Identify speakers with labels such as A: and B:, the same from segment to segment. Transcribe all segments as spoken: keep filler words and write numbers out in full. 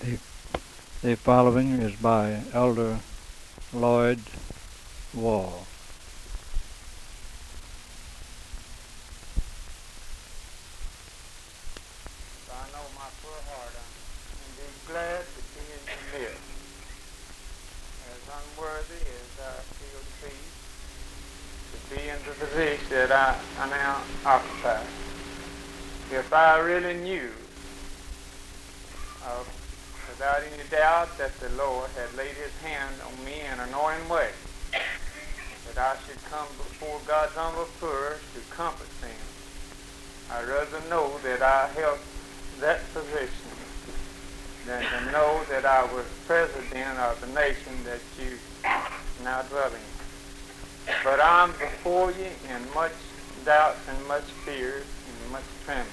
A: The, the following is by Elder Lloyd Wall.
B: I know my full heart I'm indeed glad to be in your midst. As unworthy as I feel to be, to be in the position that I, I now occupy. If I really knew, uh, without any doubt, that the Lord had laid his hand on me in an anointing way, that I should come before God's humble poor to comfort them, I'd rather know that I held that position than to know that I was president of the nation that you now dwell in. But I'm before you in much doubt and much fear and much trembling.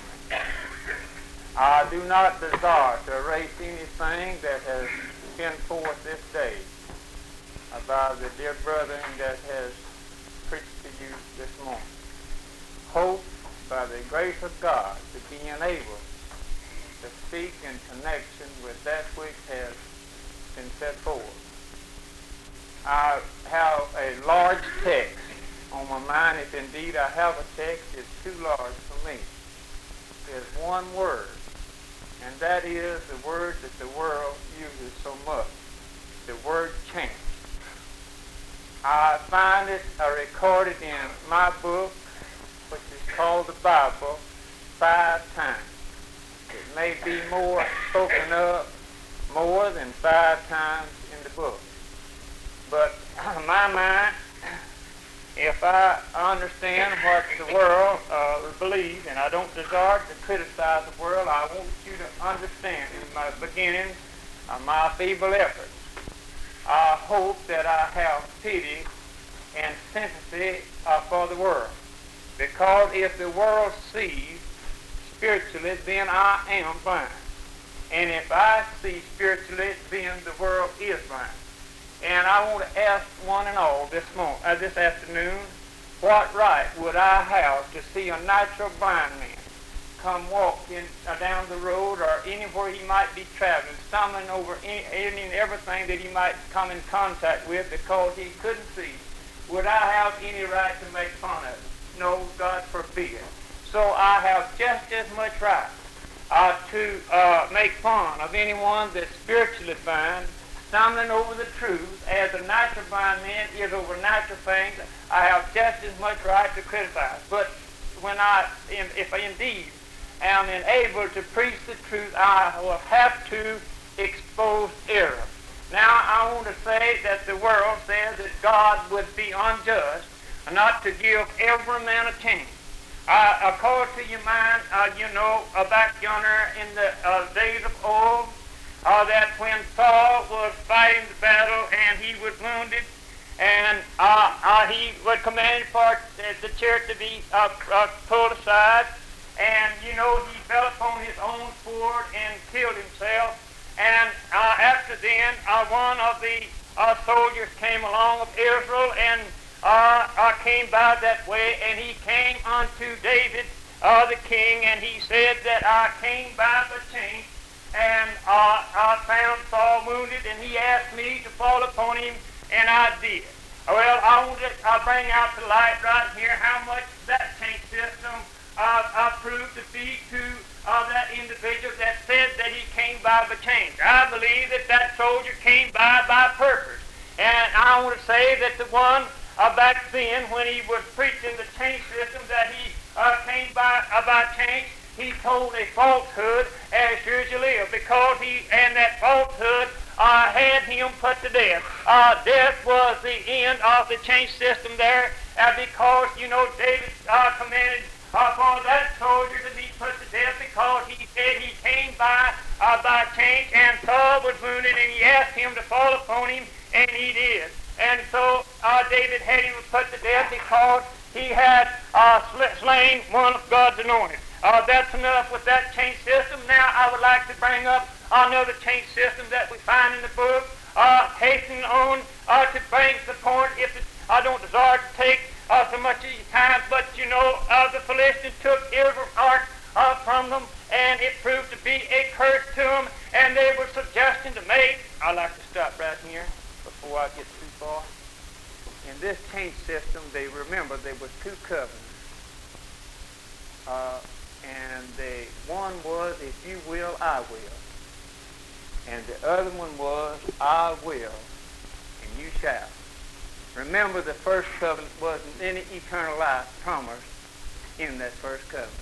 B: I do not desire to erase anything that has been forth this day about the dear brother that has preached to you this morning. Hope by the grace of God to be enabled to speak in connection with that which has been set forth. I have a large text on my mind. If indeed I have a text, it's too large for me. There's one word, and that is the word that the world uses so much, the word change. I find it uh, recorded in my book, which is called the Bible, five times. It may be more spoken of more than five times in the book. But my mind, if I understand what the world uh, believes, and I don't desire to criticize the world, I want you to understand in my beginnings of my feeble efforts. I hope that I have pity and sympathy uh, for the world. Because if the world sees spiritually, then I am blind. And if I see spiritually, then the world is blind. And I want to ask one and all this morning, uh, this afternoon, what right would I have to see a natural blind man come walking uh, down the road or anywhere he might be traveling, stumbling over any, any and everything that he might come in contact with because he couldn't see? Would I have any right to make fun of him? No, God forbid. So I have just as much right uh, to uh, make fun of anyone that's spiritually blind, stumbling over the truth, as a natural blind man is over natural things. I have just as much right to criticize. But when I, if I indeed am enabled to preach the truth, I will have to expose error. Now, I want to say that the world says that God would be unjust not to give every man a chance. Uh, according to your mind, uh, you know, uh, back yonder in the uh, days of old, uh, that when Saul was fighting the battle and he was wounded, and uh, uh, he was commanded for the chariot to be uh, uh, pulled aside, and, you know, he fell upon his own sword and killed himself. And uh, after then, uh, one of the uh, soldiers came along of Israel and uh, uh, came by that way, and he came unto David, uh, the king, and he said that I came by the chance, and uh, I found Saul wounded, and he asked me to fall upon him, and I did. Well, I want to uh, bring out to light right here how much that change system uh, uh, proved to be to uh, that individual that said that he came by the change. I believe that that soldier came by by purpose. And I want to say that the one uh, back then when he was preaching the change system that he uh, came by uh, by change, he told a falsehood as sure as you live, because he, and that falsehood uh, had him put to death. Uh, death was the end of the change system there, uh, because, you know, David uh, commanded uh, for that soldier to be put to death because he said he came by uh, by change, and Saul was wounded, and he asked him to fall upon him, and he did. And so uh, David had him put to death because he had uh, sl- slain one of God's anointed. Uh, that's enough with that change system. Now I would like to bring up another change system that we find in the book, uh, hastening on uh, to bring the point, if it, I don't desire to take uh, so much of your time, but you know, uh, the Philistines took Israel's ark uh, from them, and it proved to be a curse to them, and they were subject I get too far. In this chain system, they remember there was two covenants. Uh, and the one was, if you will, I will. And the other one was, I will, and you shall. Remember, the first covenant wasn't any eternal life promised in that first covenant.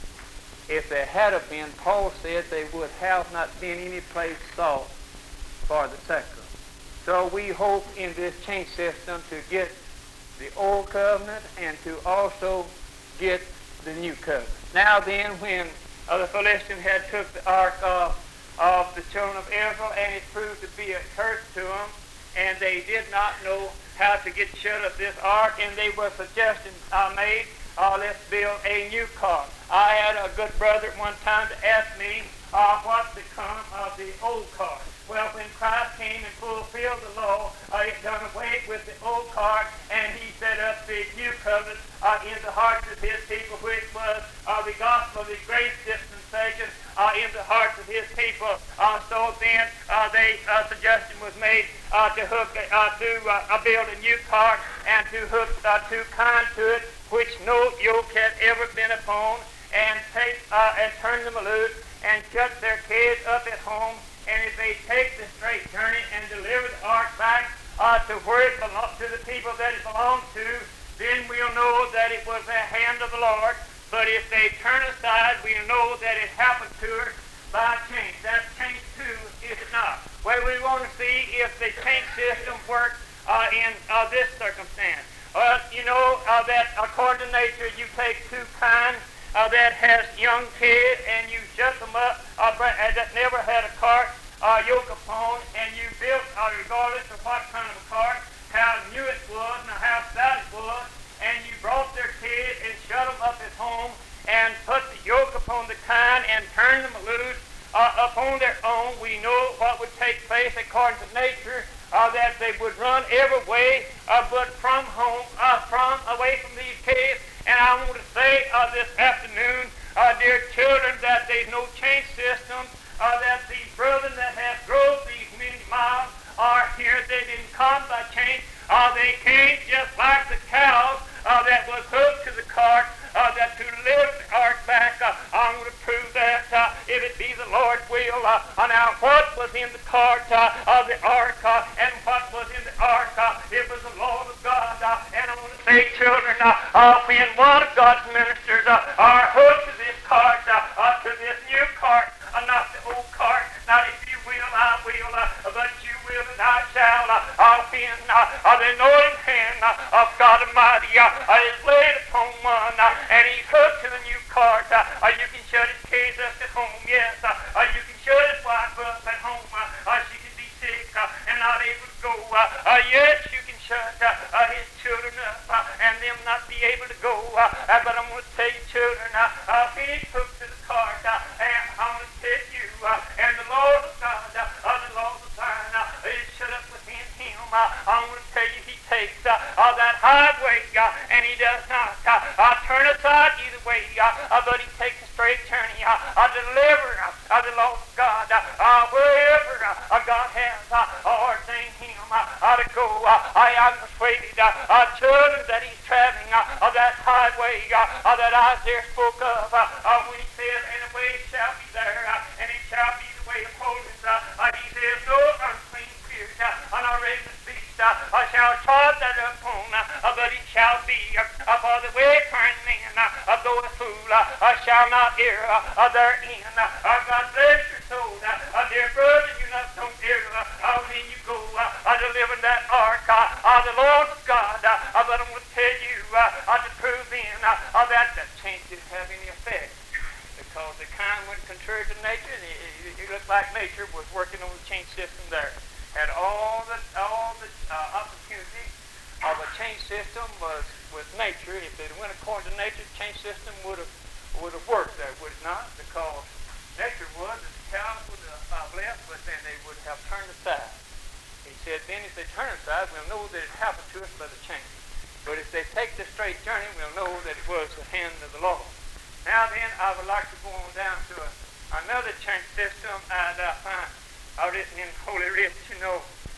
B: If there had been, Paul said, there would have not been any place sought for the second. So we hope in this chain system to get the old covenant and to also get the new covenant. Now then, when uh, the Philistines had took the ark of, of the children of Israel, and it proved to be a curse to them, and they did not know how to get shut of this ark, and they were suggestions uh, made, uh, let's build a new cart. I had a good brother at one time to ask me uh, what become of the old cart. Well, when Christ came and fulfilled the law, uh, it done away with the old cart, and he set up the new covenant uh, in the hearts of his people, which was uh, the gospel of the grace dispensation uh, in the hearts of his people. Uh, so then, uh, they uh, suggestion was made uh, to hook uh, to uh, build a new cart and to hook uh, two kind to it, which no yoke had ever been upon, and take uh, and turn them loose and shut their kids up at home. And if they take the straight journey and deliver the ark back uh, to where it belongs to the people that it belonged to, then we'll know that it was the hand of the Lord. But if they turn aside, we'll know that it happened to her by change. That's change too, is it not? Well, we want to see if the change system works uh, in uh, this circumstance. Well, you know uh, that according to nature, you take two kinds Uh, that has young kids, and you shut them up, uh, that never had a cart uh, yoke upon, and you built, uh, regardless of what kind of a cart, how new it was and how stout it was, and you brought their kids and shut them up at home and put the yoke upon the kind and turned them loose uh, upon their own. We know what would take place according to nature, uh, that they would run every way, uh, but from home, uh, from away from these kids. And I want to say uh, this afternoon, uh, dear children, that there's no change system, uh, that these brethren that have drove these many miles are here. They didn't come by change. Uh, they came just like the cows uh, that was hooked to the cart, uh, that to lift the ark back. Uh, I want to prove that uh, if it be the Lord's will. Uh, now, what was in the cart uh, of the ark, uh, and what was in the ark? Uh, it was the Lord of God. Uh, and I want to say, children, uh, uh, when one of God's ministers uh, are hooked to this cart, uh, uh, to this new cart, uh, not the old cart, not if you will, I will, uh, but you will and I shall. Uh, uh, when uh, uh, the anointing hand uh, of God Almighty uh, is laid upon one, uh, and he's hooked to the new cart, uh, uh, you can shut his kids up at home, yes, uh, uh, you can shut his wife up at home, uh, uh, she can be sick uh, and not able to go, uh, uh, yes, you can shut uh, uh, his children up uh, and them not be able to go, uh, uh, but I'm going to tell you, children, uh, uh, when he's hooked to the cart, uh, and I'm going to tell you, uh, and the Lord of God, uh, uh, the Lord of Zion, uh, is shut up within him. Uh, I'm going to tell you, he takes uh, uh, that highway, uh, and he does not uh, uh, turn aside either way, uh, uh, but he takes a straight journey, uh, uh, deliver uh, the Lord of God, uh, uh, wherever uh, God has uh, ordained him uh, uh, to go. Uh, I am persuaded, uh, uh, children, that he's traveling uh, uh, that highway uh, uh, that Isaiah spoke of uh, uh, when he said, and the way shall be there, uh, and it shall be the way of holiness. Uh, uh, he says, no unclean spirit, uh, nor raven beast uh, uh, shall trod that upon, uh, uh, but it shall be uh, uh, for the way turn man, uh, though a fool uh, uh, shall not err uh, uh, therein. Uh, uh, God bless your soul, uh, uh, dear brother, you not don't err uh, uh, when you go uh, uh, delivering that ark, uh, uh, the Lord of God. Uh, uh, but I'm going to tell you uh, uh, to prove then uh, uh, that that change didn't have any effect, because the kind went contrary to nature. It, it, it looked like nature was working on the change system there. Had all the all the uh, opportunity of a change system was with nature. If it went according to nature, the change system would have would have worked there, would it not? Because nature was that the cows would have uh, left, but then they would have turned aside. He said, then if they turn aside, we'll know that it happened to us by the change. But if they take the straight journey, we'll know that it was the hand of the Lord. Now then, I would like to go on down to a, another change system, and I find uh, written in Holy Writ, you know,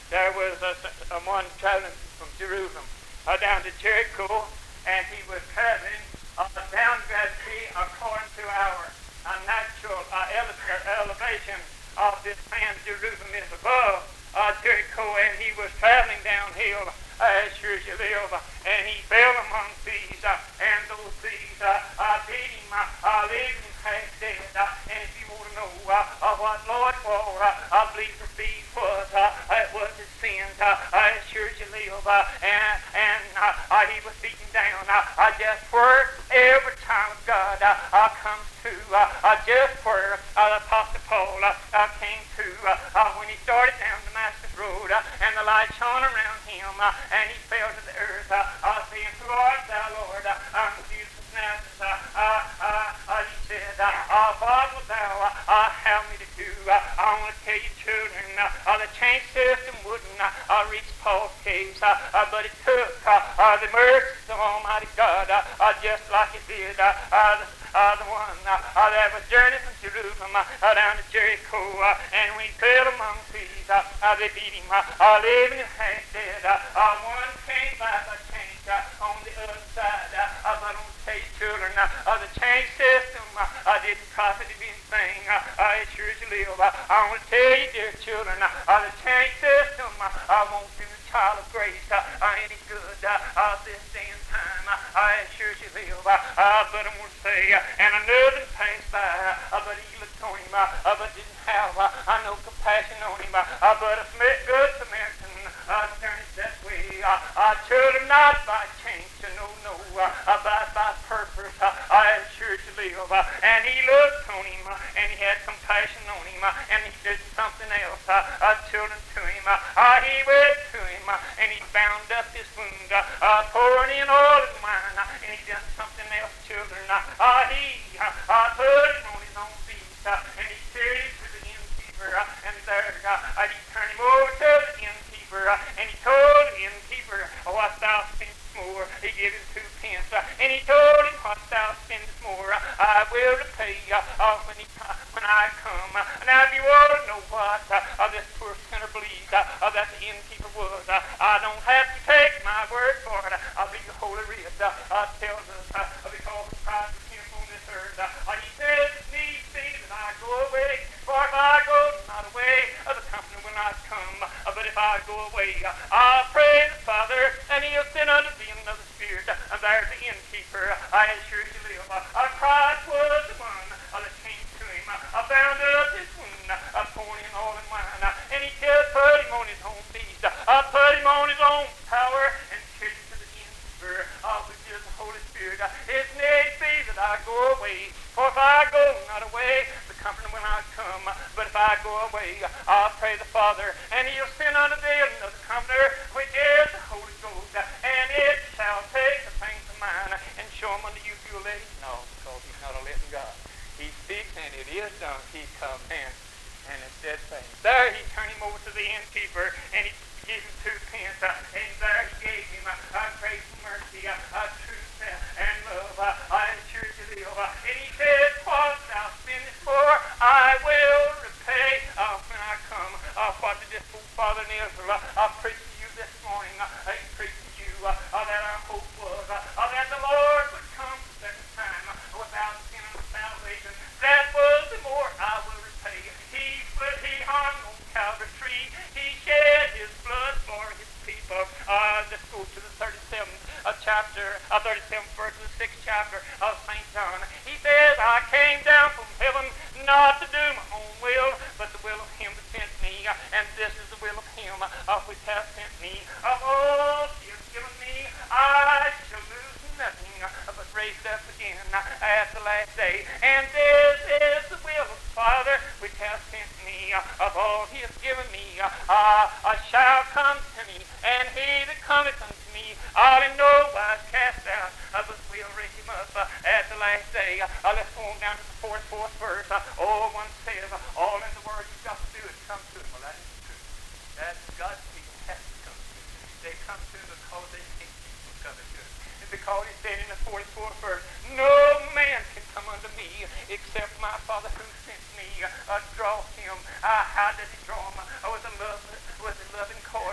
B: there was a, a one traveling from Jerusalem uh, down to Jericho, and he was traveling uh, down gravity according to our uh, natural uh, ele- elevation of this land. Jerusalem is above uh, Jericho, and he was traveling downhill uh, as sure as you live, uh, and he fell among thieves, uh, and those thieves uh, uh, beat him, uh, uh, leaving him half dead. Uh, and if you want to know uh, uh, what Lord for, uh, I believe the thief was, uh, it was his sins, uh, uh, as sure as you live, uh, and, and uh, uh, he was beaten down. Uh, uh, just where every time God uh, uh, comes to, uh, uh, just where uh, the Apostle Paul uh, uh, came to uh, uh, when he started down Damascus Road, uh, and the light shone around him, uh, and he fell to the earth, uh, uh, saying, "Who art thou, Lord?" Uh, um, Jesus of Nazareth. Uh, uh, uh, uh, he said, uh, uh, "What wilt thou uh, uh, have me to do?" Uh, I want to tell you, children, uh, uh, the chain system wouldn't uh, uh, reach Paul's case, uh, uh, but it took uh, uh, the mercy of Almighty God, uh, uh, just like it did uh, uh, the, uh, the one uh, uh, that was journeying from Jerusalem uh, uh, down to Jericho, uh, and when he fell among thieves, uh, uh, they beat him, uh, uh, leaving him half dead. Uh, uh, one came back a change uh, on the other side, uh, uh, but on the tell you, children, uh, uh, the chain system uh, uh, didn't profit him anything, uh, uh, as sure as you live. Uh, I want to tell you, dear children, uh, uh, the chain system uh, uh, won't do the child of grace uh, uh, any good uh, uh, this day and time, uh, uh, as sure as you live. Uh, uh, but I want to say, uh, and another passed by, uh, but he looked on him, uh, uh, but didn't have uh, uh, no compassion on him, uh, uh, but a good Samaritan uh, turned that way. Uh, uh, children, not by change, no, no, uh, uh, by, by purpose, uh, uh, as sure as you live. Uh, and he looked on him, uh, and he had compassion on him, uh, and he did something else, uh, uh, children, to him. Uh, uh, he went to him, uh, and he bound up his wound, uh, uh, pouring in oil and wine, uh, and he did something else, children. Uh, uh, he uh, uh, put him on his own feet, uh, and he carried him to the innkeeper, uh, and there uh, uh, he turned him over to the innkeeper, uh, and he told the innkeeper, "What thou spendest more," he gave him two pence, uh, and he told him, "What thou spendest more, uh, I will repay uh, uh, when, he, uh, when I come." Uh, now, if you want to know what uh, uh, this poor sinner believes uh, uh, that the innkeeper was, uh, I don't have to take my word for it. Uh, I believe the Holy Writ uh, uh, tells us, uh, because of Christ was here on this earth, uh, uh, he says, "It needs be that I go away, for if I go not away, uh, the company will not come. Uh, but if I go away, uh, I'll pray the Father, and he'll send unto thee another Spirit." Uh, and there's the innkeeper, uh, as sure as you live. Uh, uh, Christ was the one uh, that came to him, uh, bound up his wound, uh, pouring in oil and wine, uh, and he just put him on his own beast, uh, put him on his own power, and carried him to the innkeeper, uh, which is the Holy Spirit. Uh, it needs be that I go away, for if I go not away, the Comforter will not come. Uh, but if I go away, uh, I'll pray the Father, and he'll send unto thee another Comforter, which is the Holy Ghost, uh, and it shall take the things of mine uh, and show them unto you if you'll let him know, because he's not a living God. He speaks, and it is done. He comes in, and it said things. There he turned him over to the innkeeper, and he gave him two pence, uh, and there he gave him uh, uh, grace and mercy, uh, uh, truth uh, and love, uh, uh, and sure to live. Uh, and he said, "What thou spendest for, I will repay uh, when I come." Uh, what did this fool father in Israel uh, uh, preach to you this morning? Uh, he preached to you uh, uh, that our hope was uh, uh, that the Lord would come the second time uh, without sin and salvation. That was the more I will repay. He put he hung on Calvary tree. He shed his blood for his people. Uh, let's go to the thirty-seventh uh, chapter, uh, thirty-seventh verse of the sixth chapter of Saint John. He says, "I came down from heaven not to do my own will, but the will of him that sent me. Uh, and this is the will of him uh, which hath sent me. Of all he has given me, I shall lose nothing, uh, but raise it up again uh, at the last day. And this is the will of the Father which hath sent me. Uh, of all he has given me, uh, uh, shall come to me, and he that cometh unto me, I'll in no wise cast out, uh, but will raise him up uh, at the last day." Uh, let's go on down to the fourth, fourth verse. Uh, oh, one says, uh, all in the word you've got to do is come to him. Well, that is true. That's God's people have to come to him. They come to him because they think he's coming to him. And because he said in the forty-fourth verse, "No man can come unto me except my Father who sent me uh, draw him." Uh, how does he draw him? Uh, with a love, with a loving call.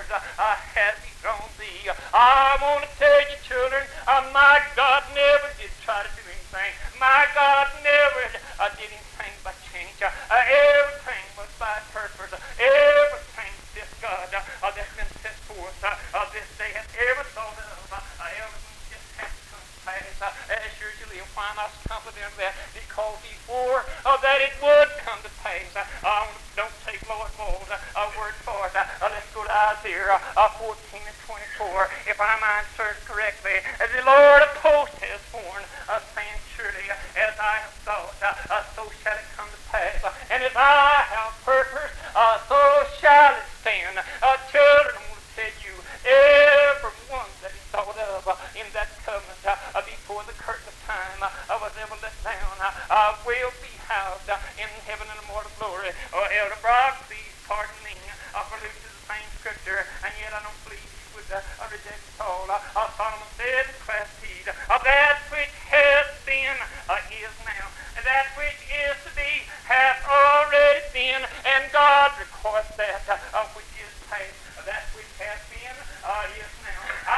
B: want to tell you, children, uh, my God never did try to do anything. My God never uh, did anything by change. Uh, uh, everything was by purpose. Uh, everything this God uh, uh, that's been set forth uh, uh, this day has ever thought of. Uh, uh, everything just has to come to pass. Uh, as sure as you live, why not confident of that? Because he swore uh, that it would come to pass. Uh, uh, don't take Lord Mole's uh, uh, word for it. Uh, uh, let's go to Isaiah uh, fourteen and twenty-four. If my mind serves correctly, as the Lord of hosts has sworn, uh, saying, surely uh, as I have thought, uh, uh, so shall it come to pass. Uh, and as I have purposed, uh, so shall it stand. Uh, children, I want to tell you, every one that he thought of uh, in that covenant uh, uh, before the curtain of time uh, uh, was ever let down uh, uh, will be housed uh, in heaven and immortal glory. Uh, Elder Brock, please pardon me uh, for losing the same scripture, and yet I don't believe you would uh, uh, reject it all. Uh, uh, Solomon said, class heed, uh, that which has been uh, is now, and that which is to be hath already been, and God records that uh, uh, which is past. Uh, that which has been uh, is now.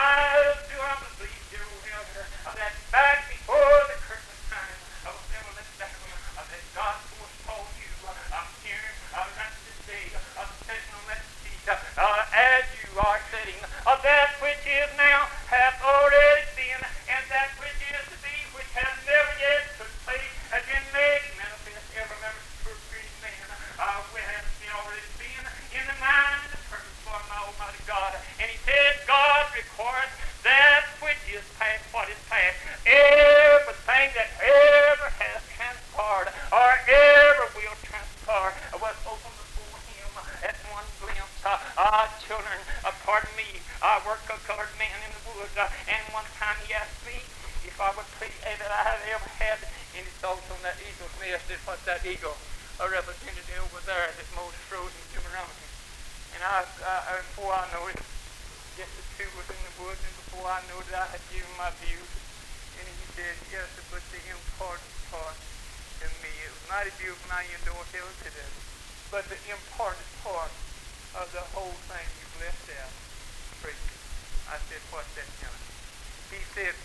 B: I do I believe, dear old elder, uh, that back before the curtain of time uh, was never let down, uh, that God foretold you uh, uh, here uh, not this day, uh, sitting on that seat, uh, uh, as you are sitting, uh, that which is now hath already been, and that which is to be, which has never yet took place, has been made manifest. Every member of the created man, uh, which has been already been in the mind and the purpose for my Almighty God. And he said, God records that which is past, what is past. Everything that ever has transpired or ever will transpire was open before him at one glimpse. Uh, uh, children, uh, pardon me, I worked a colored man in the woods, uh, and one time he asked me if I would please say that I had ever had any thoughts on that eagle's nest, and what that eagle uh, represented over there that most frozen Deuteronomy. And I, uh, before I know it, just the two was in the woods, and before I knew it, I had given my view. And he said, yes, but the important part to me, it was not a view when I endorsed it today, but the important part of the whole thing you've left out, preacher. I said, what's that, John? He said,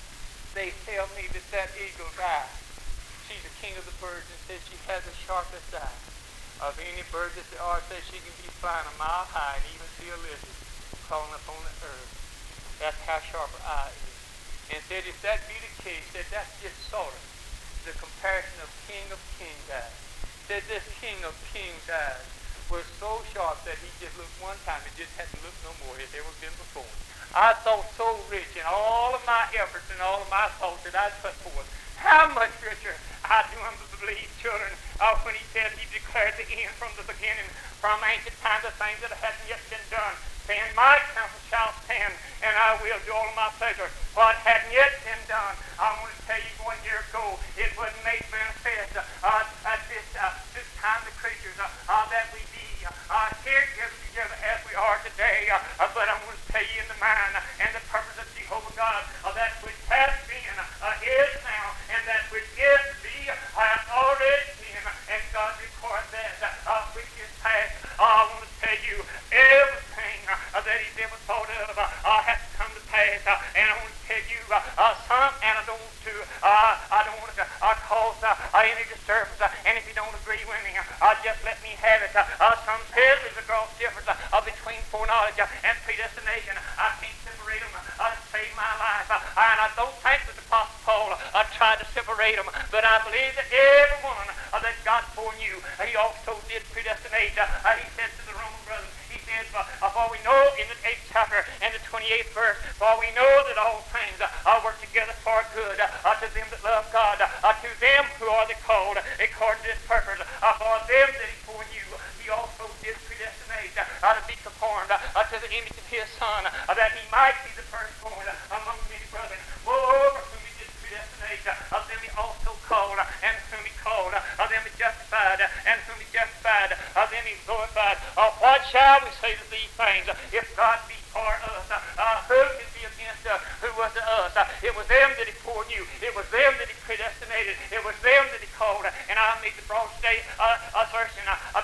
B: they tell me that that eagle's eye, she's the king of the birds, and says she has the sharpest eye of any bird that there are. Says she can be flying a mile high and even see a lizard crawling up on the earth. That's how sharp her eye is. And said, if that be the case, said that's just sort of the comparison of King of Kings' eyes. Said this King of Kings' eyes was so sharp that he just looked one time and just hadn't looked no more as ever been before. I thought so rich in all of my efforts and all of my thoughts that I'd put forth. How much richer I do believe, children, uh, when he said he declared the end from the beginning, from ancient times, the things that hadn't yet been done, saying, my counsel shall stand, and I will do all of my pleasure. What hadn't yet been done, I want to tell you one year ago, it was made manifest uh, at this, uh, this time the creatures uh, uh, that we be uh, here gathered together as we are today. Uh, uh, but I want to tell you in the mind uh, and the purpose of Jehovah God, uh, that which has been, uh, is now, and that which is to be, uh, has already been, and God records that uh, which is past. Uh, I want to tell you, everything uh, that he's ever thought of uh, uh, has come to pass. Uh, and I want to tell you uh, uh, some, and I don't want to, uh, I don't want to uh, cause uh, uh, any disturbance. Uh, and if you don't agree with me, uh, just let me have it. Uh, uh, some says there's a gross difference uh, uh, between foreknowledge uh, and predestination. I can't separate them uh, to save my life. Uh, and I don't think that the Apostle Paul uh, tried to separate them. But I believe that everyone uh, that God foreknew, uh, he also did predestinate. Uh, uh, he said to the Roman brothers, he said, uh, uh, for we know in the eighth chapter and the twenty-eighth verse, for we know that all things uh, uh, work together for good uh, uh, to them that love God, uh, uh, to them who are the called uh, according to his purpose. Uh, for them that he foreknew, he also did predestinate uh, uh, to be conformed uh, uh, to the image of his Son, uh, that he might be the firstborn uh, among many brethren. Moreover, whom he did predestinate, uh, of them he also called, uh, and whom he called, uh, of them he justified, uh, and whom he justified, of them he glorified. Uh, what shall we say to these things? Uh, if God be for us, uh, uh, who can be against us? Who was to us? Uh, it was them that he foreknew. It was them that he predestinated. It was them that he called. Uh, and I made the broad state uh, assertion uh, uh, before God.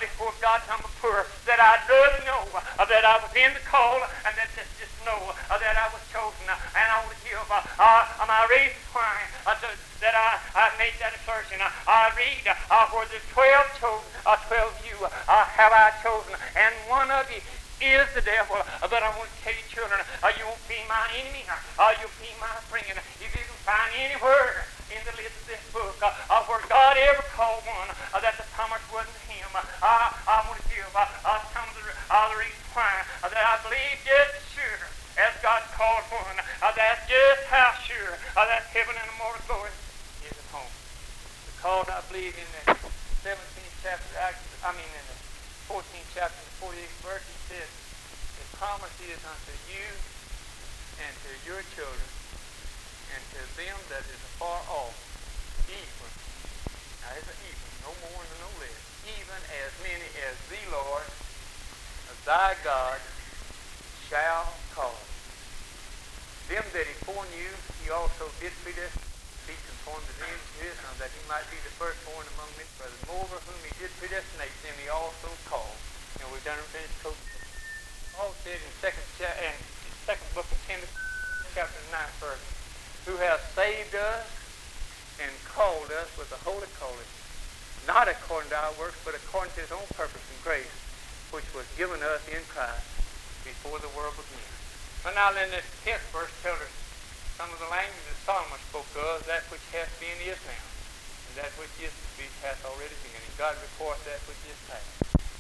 B: God, I'm a poor, that I'd rather know uh, that I was in the call, and that just, just know uh, that I was chosen, uh, and I want to give uh, uh, my reason why uh, to, that I, I made that assertion. Uh, I read uh, where the twelve chosen, uh, twelve you uh, have I chosen, and one of you is the devil. Uh, but I want to tell you, children, uh, you won't be my enemy, uh, you'll be my friend. If you can find anywhere in the list of this book uh, uh, where God ever called one uh, that the promise wasn't him, uh, I, I want to give uh, uh, some of the, uh, the reason why uh, that I believe just as sure as God called one, uh, that's just how sure uh, that heaven and immortal glory is at home. Because I believe in the seventeenth chapter, I mean in the fourteenth chapter, the forty-eighth verse, he says, the promise is unto you and to your children and to them that is afar off, even, now it's an even, no more and no less, even as many as the Lord, thy God, shall call. Them that he foreknew, he also did predestinate to be conformed to the image of his Son, that he might be the firstborn among many brothers. Moreover, whom he did predestinate, them he also called. And we've done it finished coaching. Paul said in second cha- in second book of Timothy, chapter nine, verse, who has saved us and called us with a holy calling, not according to our works, but according to his own purpose and grace, which was given us in Christ before the world began. But now then, this tenth verse tells us some of the language that Solomon spoke of, that which hath been is now, and that which is to be hath already been, and God records that which is past.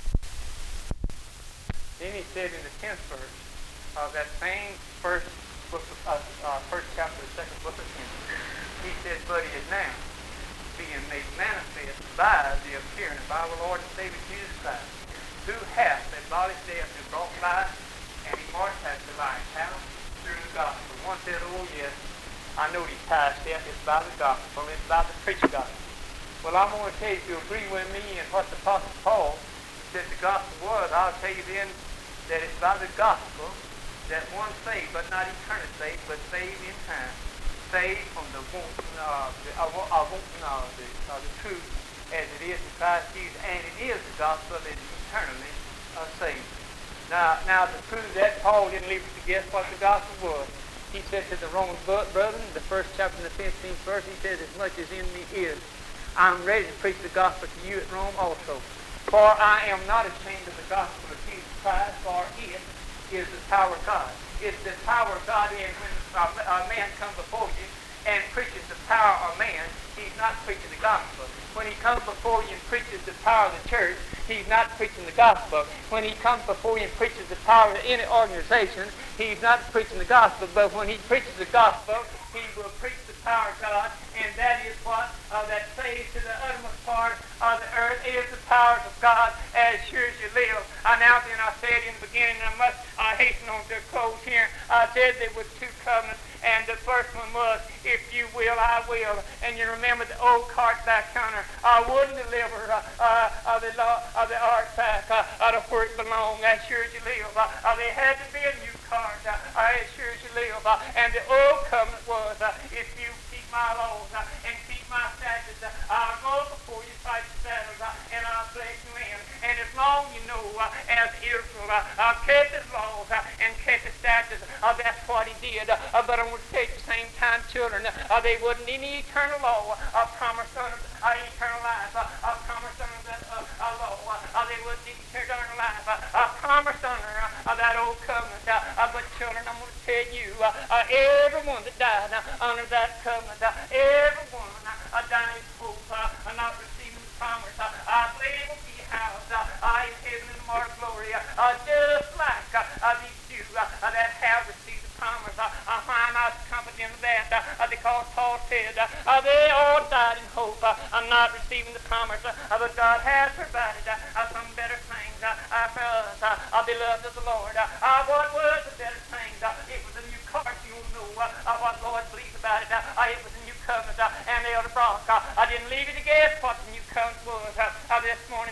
B: Then he said in the tenth verse of that same first book, of, uh, uh, first chapter, the second book of Timothy, he said, but it is now being made manifest by the appearing of our Lord and Savior Jesus Christ, who hath abolished death and brought life and immortality to life. How? Through the gospel. One said, oh yes, I know these ties death. It's by the gospel. It's by the preached gospel. Well, I'm going to tell you, if you agree with me and what the Apostle Paul said the gospel was, I'll tell you then that it's by the gospel that one saved, but not eternally saved, but saved in time. Saved from the wanton, uh, the, uh, uh, wanton, uh, the, uh, the truth as it is in Christ Jesus, and it is the gospel that is eternally uh, saved. Now, now to prove that, Paul didn't leave us to guess what the gospel was. He said to the Roman brethren, the first chapter in the fifteenth verse, he says, as much as in me is, I'm ready to preach the gospel to you at Rome also. For I am not ashamed of the gospel of Jesus Christ, for it is the power of God. It's the power of God in when a man comes before you and preaches the power of man, he's not preaching the gospel. When he comes before you and preaches the power of the church, he's not preaching the gospel. When he comes before you and preaches the power of any organization, he's not preaching the gospel. But when he preaches the gospel, he will preach the power of God, and that is what uh, that saves to the uttermost part of the earth is the power of God as sure as you live. Uh, now then, I said in the beginning, I must uh, hasten on to close here. I said there was two covenants, and the first one was, if you will, I will. And you remember the old cart back hunter uh, wouldn't deliver uh, uh, uh, the law of uh, the ark back uh, uh, to where it belonged, as sure as you live. Uh, uh, there had to be a new cart, uh, uh, as sure as you live. Uh, and the old covenant was, uh, if you keep my laws uh, and keep my statutes, uh, I'll go before you fight the battles, uh, and I'll bless you in. And as long you know, uh, as Israel uh, uh, kept his laws uh, and kept his statutes, uh, that's what he did. Uh, uh, but I want to tell you at the same time, children, uh, they wasn't any eternal law uh, promised under uh, eternal life, uh, uh, promised under that uh, uh, law. Uh, they wasn't any eternal life uh, uh, promised under uh, uh, that old covenant. Uh, uh, but children, I'm going to tell you, uh, uh, everyone that died uh, under that covenant, uh, everyone uh, died in hope, uh, not receiving the promise. Uh, I believe it will be housed uh, uh, in heaven in more glory, uh, uh, just like uh, uh, these Jews uh, uh, that have received the promise. Uh, uh, why am I confident of that? Uh, uh, because Paul said uh, uh, they all died in hope, uh, uh, not receiving the promise, uh, uh, but God has provided uh, uh, some better things uh, uh, for us, uh, uh, beloved of the Lord. Uh, uh, what was the better things? Uh, it was a new cart. You know uh, uh, what Lord believes about it. Uh, uh, it was a new covenant, uh, and the elder Brock. Uh, I didn't leave you to guess what the new covenant was uh, uh, this morning. Uh, in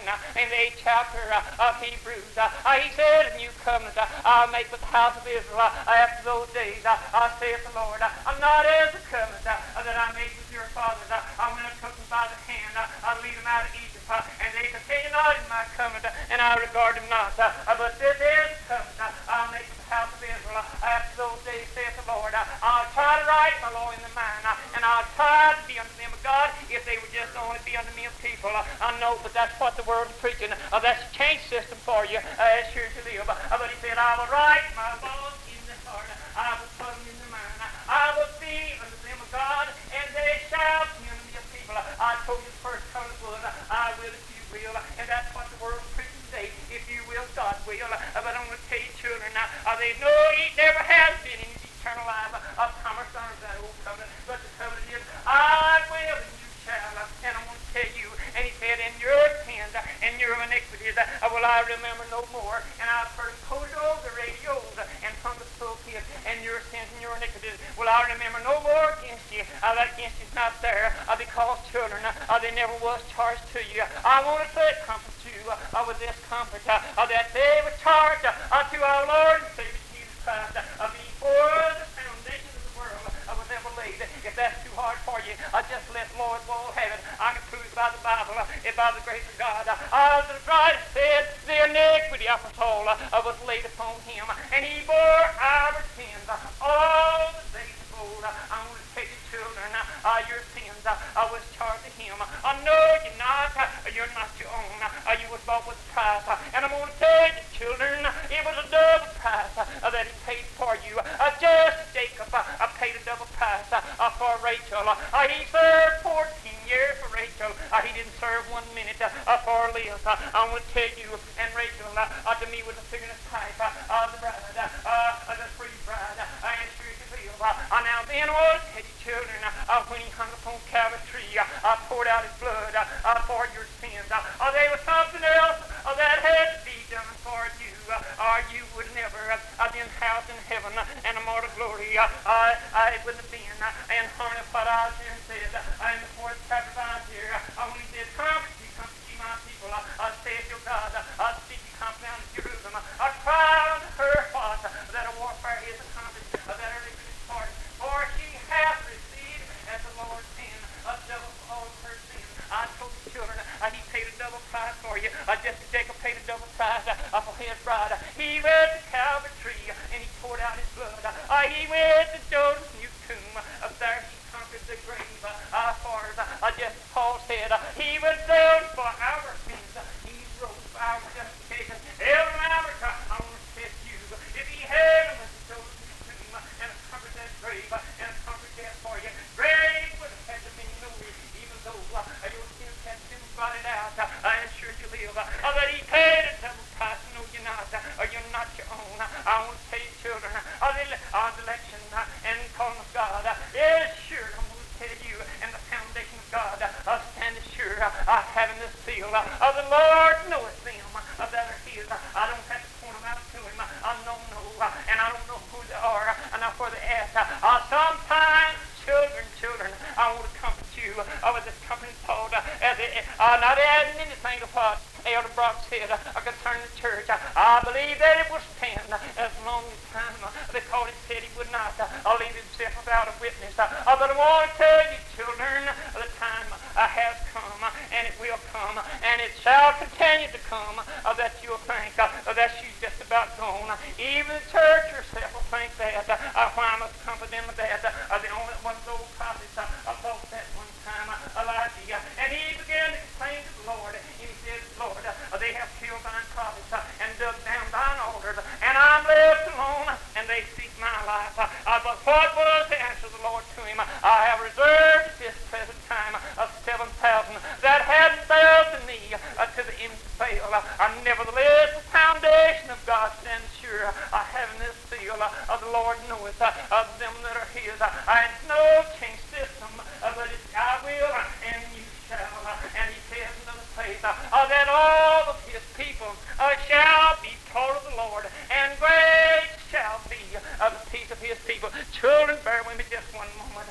B: in the eighth chapter uh, of Hebrews. Uh, uh, he said, a new covenant uh, I'll make with the house of Israel uh, after those days, uh, uh, saith the Lord. Uh, I'm not as the covenant uh, that I made with your fathers. Uh, I went and took them by the hand. Uh, I lead them out of Egypt, uh, and they continue not in my covenant, uh, and I regard them not. Uh, uh, but this is the covenant uh, I'll make with the house of Israel uh, after those days, saith the Lord. Uh, I'll try to write my law in their mind, uh, and I'll try to be unto them a God if they would just only be unto me a people. Uh, I know, but that's what the world is preaching. Uh, that's a change system for you uh, as sure as you live. Uh, but he said, I will write my laws in their heart. I will put them in their mind. I will be unto them a God, and they shall be unto me a people. Uh, I told you the first covenant was, uh, I will if you will. Uh, and that's what the world is preaching today. If you will, God will. Uh, but I'm going to tell you, children, uh, uh, they know it never has been in eternal life uh, of Thomas under that old covenant. But the covenant is, I will and you shall. Uh, and I'm going to tell you, and he said, in your sins uh, and your iniquities uh, will I remember no more. And I've heard them quoted over the radios uh, and from the pulpit, and your sins and your iniquities will I remember no more against you. Uh, that against you is not there uh, because children, uh, uh, they never was charged to you. I want to say comfort you uh, uh, with this comfort uh, uh, that they were charged uh, uh, to our Lord and Savior Jesus Christ uh, before the foundation of the world uh, was ever laid. If that's too hard for you, uh, just let Lord Wall have it. I can prove it by the Bible, uh, and by the grace of God. Uh, uh, the Christ said the iniquity of us all uh, was laid upon him, and he bore our sins uh, all the days of old. Uh, I want to tell you, children, uh, uh, your sins uh, uh, was charged to him. I uh, know you're not, uh, you're not your own. Uh, you was bought with a price, uh, and I'm going to tell you, children, uh, it was a double price uh, that he paid for you. Uh, just Jacob uh, uh, paid a double price uh, uh, for Rachel. Uh, uh, he served fourteen years for Rachel. Uh, he didn't serve one minute uh, uh, for Leah. Uh, I want to tell you, and Rachel uh, uh, to me was a figure of type uh, of the bride, uh, uh, the free bride, uh, and sure to live. Uh, uh, now then, I want to tell you, children, uh, uh, when he hung upon Calvary tree, uh, uh, poured out his blood uh, uh, for your sins. Uh, uh, there was something else uh, that had to be done for you, uh, or you would never uh, uh, been housed in heaven uh, and immortal glory. Uh, uh, uh, it wouldn't have been uh, in harmony with what Isaiah said uh, in the fourth chapter of Isaiah uh, when he said, comfort ye, comfort ye my people, uh, uh, saith your God, uh, uh, speak ye comfort down to Jerusalem, uh, uh, cry unto her what, uh, that a warfare is accomplished, uh, that her iniquity is pardoned, for she hath received at the Lord's hand a double for all of her sins. I told you, children, uh, he paid a double price for you, uh, just as Jacob paid a double price uh, for his bride. Uh, he went to Calvary tree, uh, and he poured out his blood. Uh, uh, he went to Joseph's new tomb, uh, there he conquered the grave uh, uh, for us. Uh, just as Paul said, uh, he was down for our sins. Uh, he rose for our justification. Every hour, uh, I want to test you, if he had went to Joseph's new tomb uh, and conquered that grave uh, and conquered death for you, grave would have had to be no even though uh, your sins had been blotted out. Uh, and sure you live. Uh, uh, but he paid a double price. No, you're not. Uh, you're not your own. Uh, I want to tell you, children, uh, the, uh, the election uh, and calling of God uh, is sure. I'm going to tell you, and the foundation of God uh, standing sure, uh, uh, having this seal. Uh, uh, the Lord knoweth them uh, that are his. Uh, I don't have to point them out to him. Uh, I don't know, uh, and I don't know who they are, uh, and not where they're at. Uh, uh, sometimes, children, children, I want to comfort you uh, with this company called, uh, as a, uh, not adding anything to what Elder Brock said uh, concerning the church. Uh, I believe that it will stand uh, as long as time uh, because he said he would not uh, leave himself without a witness. Uh, uh, but I want to tell you, children, uh, the time uh, has come uh, and it will come uh, and it shall continue to come uh, that you'll think uh, that she's just about gone. Uh, even the church herself will think that. Uh, uh, why I must comfort them with that. Uh, the only one of those prophets uh, uh, thought that one time, uh, Elijah, and he began to complain to the Lord, and he said, Lord, uh, they have killed thine prophets uh, and dug down thine altars, and I'm left alone, and they seek my life. Uh, uh, but what was the answer of the Lord to him? I have reserved at this present time of uh, seven thousand that hadn't failed to me uh, to the end of fail. Uh, uh, nevertheless, the foundation of God stands sure, uh, having this seal uh, of the Lord knoweth uh, of them that are his. Uh, and no change system, uh, but it's I will uh, and you shall. Uh, and he says in another place uh, uh, that all of his people uh, shall be taught of the Lord, and great shall be uh, the peace of his people. Children, bear with me just one moment.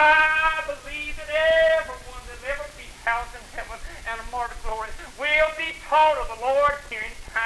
B: I believe that everyone that ever be housed in heaven and immortal glory will be taught of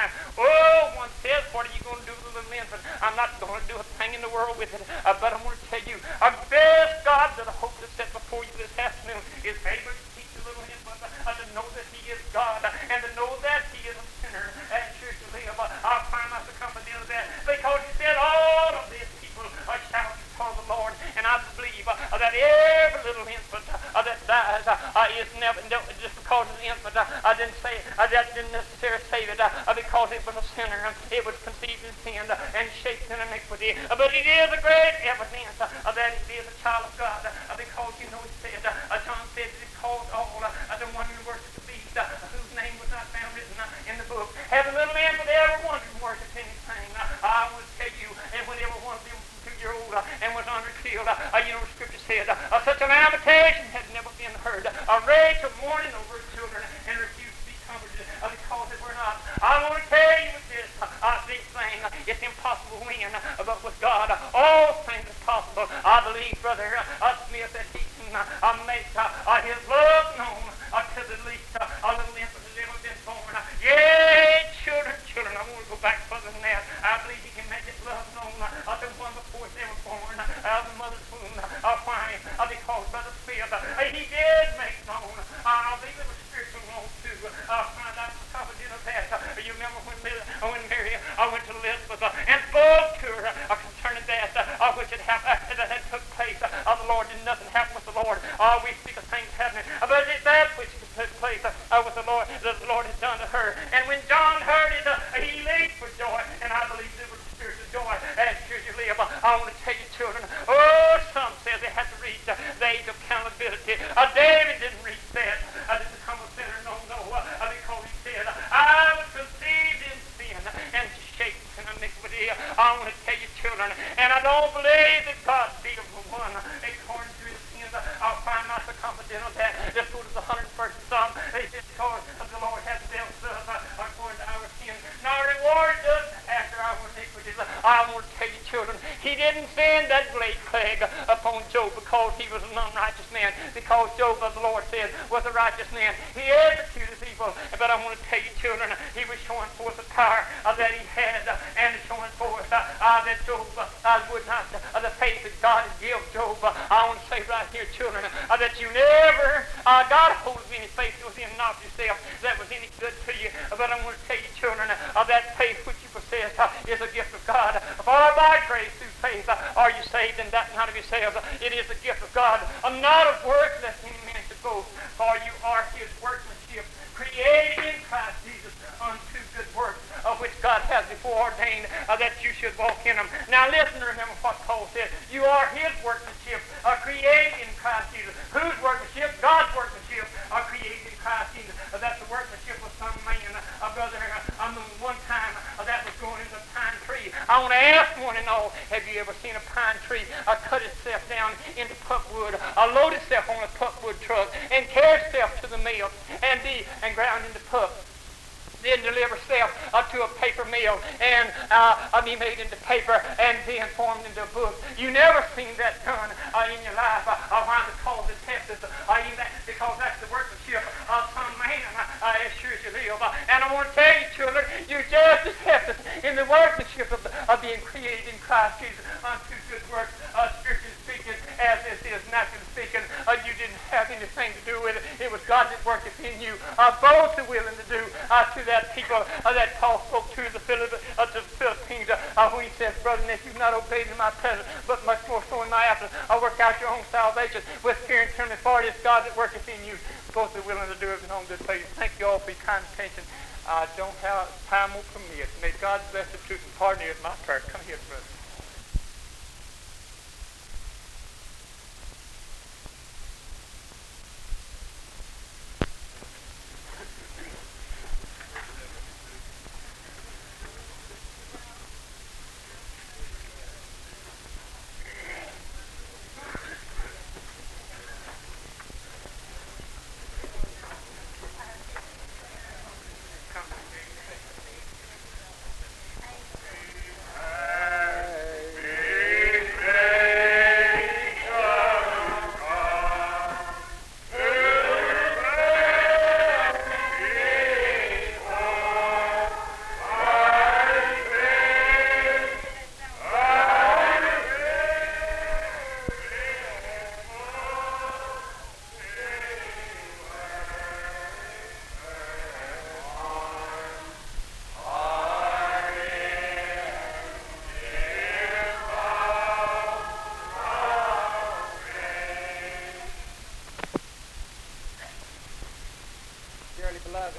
B: time. Oh, one says, what are you going to do with the little infant? I'm not going to do a thing in the world with it, uh, but I'm going to tell you, a best God that I hope to set before you this afternoon is able to teach the little infant uh, to know that he is God uh, and to know that he is a sinner and sure to live. Uh, I'll find myself confident of that because he said all of these people uh, shall be taught the Lord, and I believe uh, that every little infant uh, that dies uh, uh, is never, no, just because of the infant, uh, I didn't say, uh, that didn't necessarily save it uh, uh, because it was a sinner. It was conceived in sin uh, and shaped in iniquity. Uh, but it is a great evidence uh, uh, that it is a child of God uh, because, you know, it said, uh, John said that it called all uh, uh, the one who worshipped the beast, uh, whose name was not found written uh, in the book. Have a little infant ever wondered and worshipped anything? Uh, I will tell you, and whenever one of them was two year old uh, and was under killed, uh, uh, you know, the scripture said, uh, uh, such a lamentation had never been heard. Uh, Rachel mourning over her children and refused to be comforted uh, because they were not. I want to tell you this, uh, uh, this thing, uh, it's impossible to win, uh, but with God, uh, all things are possible. I believe, Brother uh, uh, Smith, that he can uh, uh, make uh, uh, his love known uh, to the least uh, a little infant that's ever been born. Uh, yea, children, children, I want to go back further than that. I believe he can make his love known uh, to one before it's ever born uh, out of the mother's womb. Uh, why? Uh, because Brother Smith, uh, he did make known. Uh, I believe it was spiritual known too. Uh, find out the top of it of that. Uh, you remember when, uh, when Mary uh, went to Elizabeth uh, and spoke to her uh, concerning that uh, which had happened, uh, that had took place. Uh, uh, the Lord did nothing happen with the Lord. Uh, we see the things happening, uh, but it's that which took place uh, uh, with the Lord that the Lord had done to her. And when John heard it, uh, he leaped for joy, and I believe it was spiritual joy as sure as you live. Uh, I want to tell you, children, oh, some said they had to reach uh, the age of accountability. Uh, David didn't reach that. Uh, to become a sinner, no, no, uh, because he said, I was conceived in sin and shaped in iniquity. I want to tell you, children, and I don't believe that God deals with one according to his sins. I'll find myself confident of that. Let's go to the one hundred first Psalm. It says, because the Lord has dealt with us uh, according to our sins, nor rewarded us after our iniquities. I want to tell you, children, he didn't send that great plague upon Job because he was an unrighteous man, because Job, as the Lord said, was a righteous man. He executed evil, but I want to tell you, children, he was showing forth the power uh, that he had, uh, and showing forth uh, uh, that Job uh, would not, uh, the faith that God had given Job. Uh, I want to say right here, children, uh, that you never, uh, God holds any faith within not yourself that was any good to you, but I want to tell you, children, uh, that faith which you possess uh, is a gift of God. For by grace through faith uh, are you saved, and that not of yourselves. It is a gift of God, uh, not of works lest any man should boast. For you are his workmanship, created in Christ Jesus unto good works, of which God has before ordained uh, that you should walk in them. Now listen to remember what Paul said. You are his workmanship, uh, created in Christ Jesus. Whose workmanship? God's workmanship, uh, created in Christ Jesus. Uh, that's the workmanship of some man. Uh, brother, uh, I mean, one time uh, that was going into a pine tree. I want to ask one and all, have you ever seen a pine tree uh, cut itself down into pulpwood, uh, load itself on a pulpwood truck, and carry itself to the mill and be and ground into pulp? Then deliver self uh, to a paper mill and uh, be made into paper and then formed into a book. You never seen that done uh, in your life. Uh, uh, why? Because it's Texas. Uh, that, because that's the workmanship of some man uh, as sure as you live. Uh, and I want to tell you, children, you're just as Texas in the workmanship of, of being created in Christ Jesus unto good works, uh, spiritually speaking, as this is naturally speaking. Uh, you didn't have anything to do with it. It was God that worked in you. Uh, both are willing to do uh, to that. That people uh, that Paul spoke to the, Philip, uh, to the Philippines uh, uh, when he says, brother, and if you've not obeyed in my presence, but much more so in my absence, I'll work out your own salvation with fear and trembling, for it is God that worketh in you. Both are willing to do it in home good place. Thank you all for your kind attention. I don't have time will permit. May God bless the truth and pardon you with my prayer. Come here, brother.